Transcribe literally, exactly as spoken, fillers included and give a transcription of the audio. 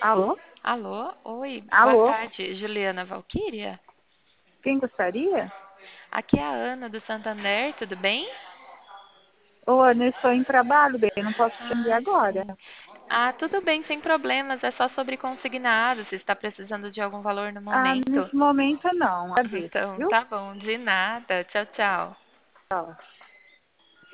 Alô? Alô? Oi, boa Alô? tarde, Juliana Valquíria? Quem gostaria? Aqui é a Ana do Santander, tudo bem? Ô, Ana, eu estou em trabalho, bem, eu não posso te atender Ah, agora. sim. Ah, tudo bem, sem problemas, é só sobre consignado, se está precisando de algum valor no Ah, momento. nesse momento não, agradeço, Então, viu? tá bom, de nada. Tchau, tchau. Tchau.